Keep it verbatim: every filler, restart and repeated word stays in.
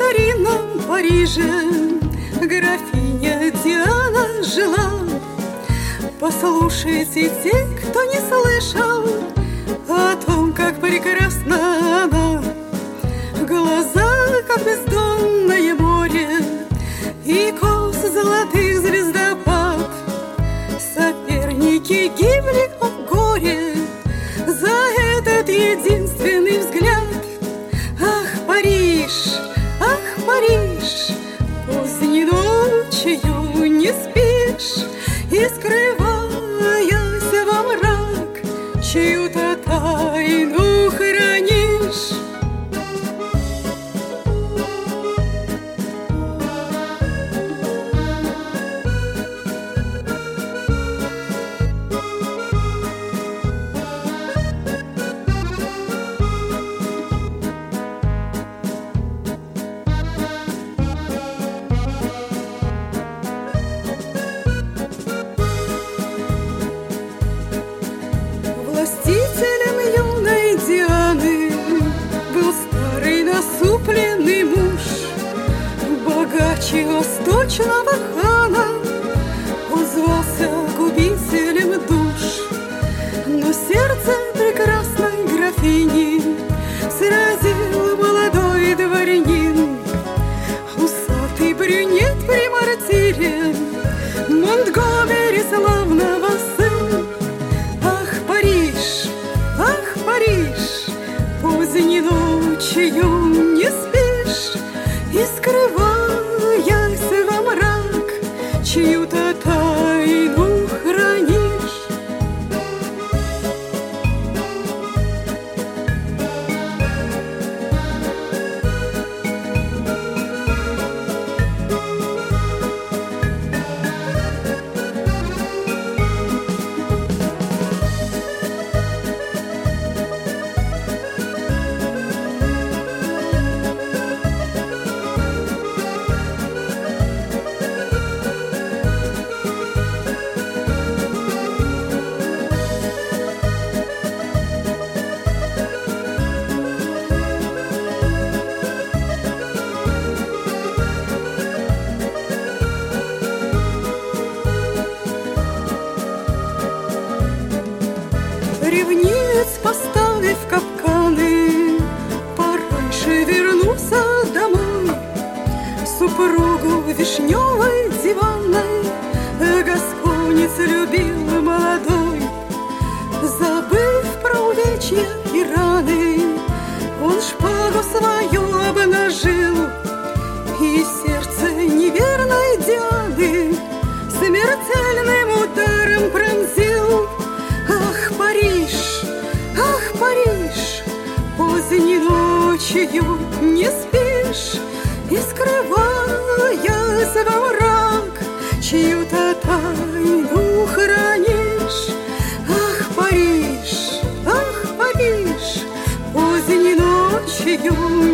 старинном Париже графиня Диана жила. Послушайте те, кто не слышал о том, как прекрасна она. Глаза, как бездонное море, и кос золотых звездопад. Соперники гибли от горе за этот единственный взгляд. Ах, Париж, ах, Париж, поздней ночью не спишь, и, скрываясь во мрак, чью-то тайну хранишь. Властителем юной Дианы был старый насупленный муж. Богаче восточного хана он звался губителем душ. Но сердце прекрасной графини сразил молодой дворянин, усатый брюнет при мортире, Монтгомери славного сын. Ах, Париж, ах, Париж, поздней ночью не спишь, и, скрываясь во мрак, чью-то тайну хранишь. Ревнивец, поставив капканы, пораньше вернулся домой. Супругу вишневой диванной гасконец любил молодой. Забыв про увечья и раны, он шпагу свою обнажил, и сердце неверной Дианы смертельным ударом пронзил. Ах, Париж, ах, Париж, поздней ночью не спишь, и, скрываясь во мрак, чью-то тайну хранишь. Ах, Париж, ах, Париж, поздней ночью